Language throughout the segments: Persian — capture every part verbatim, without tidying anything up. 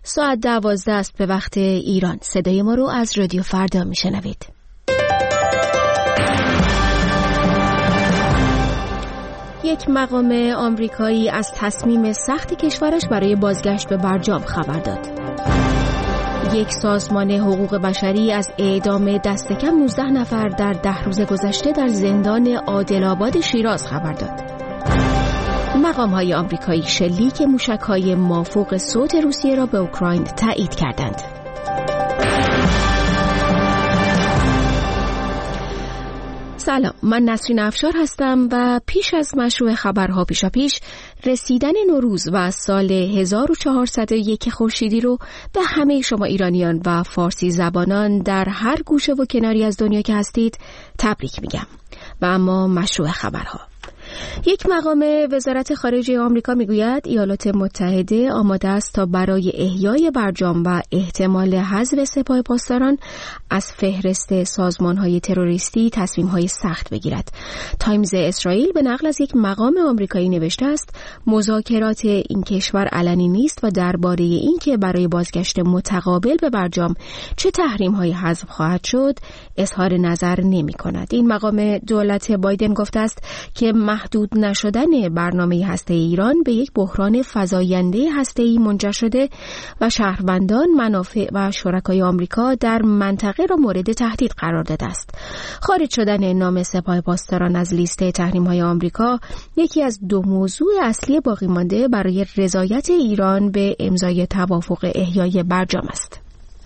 ساعت دوازده است به وقت ایران. صدای ما رو از رادیو فردا میشنوید. یک مقام آمریکایی از تصمیم سخت کشورش برای بازگشت به برجام خبر داد. یک سازمان حقوق بشری از اعدام دست کم نوزده نفر در ده روز گذشته در زندان عادل‌آباد شیراز خبر داد. مقام‌های آمریکایی شلیک موشک‌های مافوق صوت روسیه را به اوکراین تایید کردند. سلام، من نسرین افشار هستم و پیش از مشروع خبرها پیشاپیش رسیدن نوروز و سال هزار و چهارصد و یک خورشیدی رو به همه شما ایرانیان و فارسی زبانان در هر گوشه و کناری از دنیا که هستید تبریک میگم. و اما مشروع خبرها. یک مقام وزارت خارجه آمریکا میگوید ایالات متحده آماده است تا برای احیای برجام و احتمال حذف سپاه پاسداران از فهرست سازمان‌های تروریستی تصمیم‌های سخت بگیرد. تایمز اسرائیل به نقل از یک مقام آمریکایی نوشته است مذاکرات این کشور علنی نیست و درباره اینکه برای بازگشت متقابل به برجام چه تحریم‌هایی حذف خواهد شد اظهار نظر نمی‌کند. این مقام دولت بایدن گفته است که محدود نشدن برنامه هسته ایران به یک بحران فزاینده هسته‌ای منجر شده و شهروندان، منافع و شرکای آمریکا در منطقه را مورد تهدید قرار داده است. خارج شدن نام سپاه پاسداران از لیست تحریم‌های آمریکا یکی از دو موضوع اصلی باقی مانده برای رضایت ایران به امضای توافق احیای برجام است.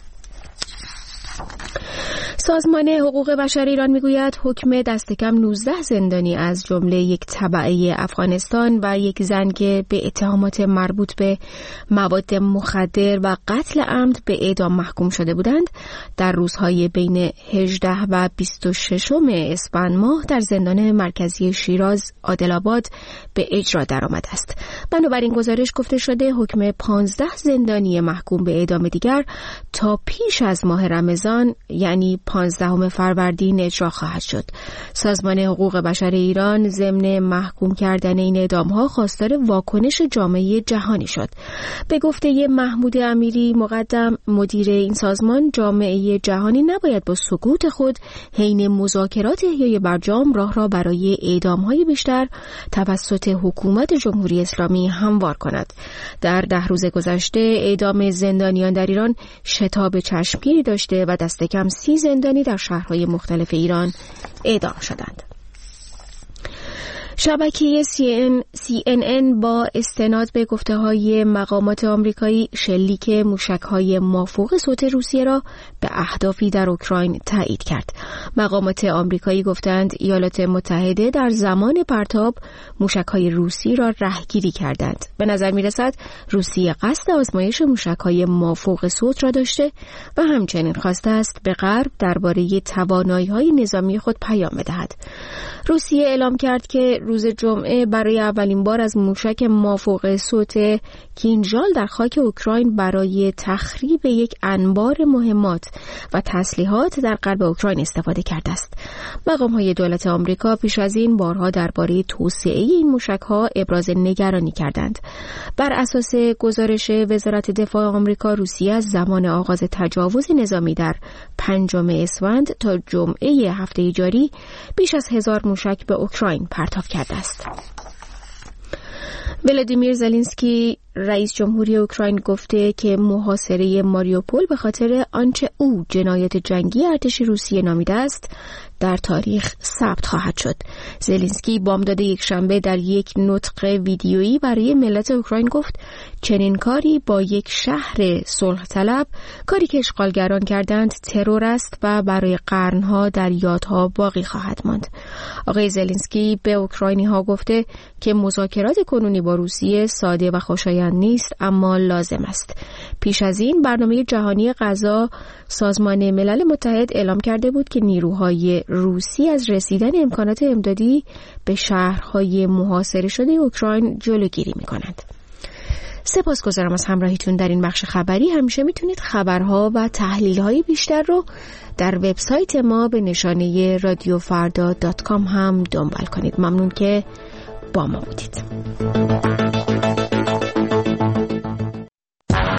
سازمان حقوق بشر ایران میگوید حکم دست کم نوزده زندانی از جمله یک تبعه افغانستان و یک زن که به اتهامات مربوط به مواد مخدر و قتل عمد به اعدام محکوم شده بودند در روزهای بین هجده و بیست و شش اسفند ماه در زندان مرکزی شیراز عادل‌آباد به اجرا درآمده است. بنابراین گزارش گفته شده حکم پانزده زندانی محکوم به اعدام دیگر تا پیش از ماه رمضان یعنی پانزدهم فروردین اجرا خواهد شد. سازمان حقوق بشر ایران ضمن محکوم کردن این اعدام‌ها خواستار واکنش جامعه جهانی شد. به گفته محمود امیری مقدم مدیر این سازمان، جامعه جهانی نباید با سکوت خود حین مذاکرات احیای برجام راه را برای اعدام‌های بیشتر توسط حکومت جمهوری اسلامی هموار کند. در ده روز گذشته اعدام زندانیان در ایران شتاب چشمگیری داشته و دست کم سی زندانی در شهرهای مختلف ایران اعدام شدند. شبکه سی ان ان با استناد به گفته‌های مقامات آمریکایی شلیک موشک‌های مافوق صوت روسیه را به اهدافی در اوکراین تایید کرد. مقامات آمریکایی گفتند ایالات متحده در زمان پرتاب موشک‌های روسی را رهگیری کردند. به نظر می‌رسد روسیه قصد آزمایش موشک‌های مافوق صوت را داشته و همچنین خواسته است به غرب درباره توانایی‌های نظامی خود پیام بدهد. روسیه اعلام کرد که روز جمعه برای اولین بار از موشک مافوق صوت کینژال در خاک اوکراین برای تخریب یک انبار مهمات و تسلیحات در غرب اوکراین استفاده کرده است. مقام‌های دولت آمریکا پیش از این بارها درباره توسعه این موشک‌ها ابراز نگرانی کردند. بر اساس گزارش وزارت دفاع آمریکا، روسیه از زمان آغاز تجاوز نظامی در پنجم اسفند تا جمعه هفته جاری بیش از هزار موشک به اوکراین پرتاب کرده است. ولادیمیر زلنسکی رئیس جمهوری اوکراین گفته که محاصره ماریوپول به خاطر آنچه او جنایت جنگی ارتش روسیه نامیده است در تاریخ ثبت خواهد شد. زلنسکی بامداد یک شنبه در یک نطق ویدیویی برای ملت اوکراین گفت چنین کاری با یک شهر صلح طلب، کاری که اشغالگران کردند، ترور است و برای قرنها در یادها باقی خواهد ماند. آقای زلنسکی به اوکراینی ها گفته که مذاکرات کنونی با روسیه ساده و خوشایند نیست اما لازم است. پیش از این برنامه جهانی غذا سازمان ملل متحد اعلام کرده بود که نیروهای روسی از رسیدن امکانات امدادی به شهرهای محاصره شده اوکراین جلوگیری می‌کنند. سپاسگزارم از همراهیتون در این بخش خبری. همیشه میتونید خبرها و تحلیل‌های بیشتر رو در وبسایت ما به نشانه رادیو فردا دات کام هم دنبال کنید. ممنون که با ما بودید.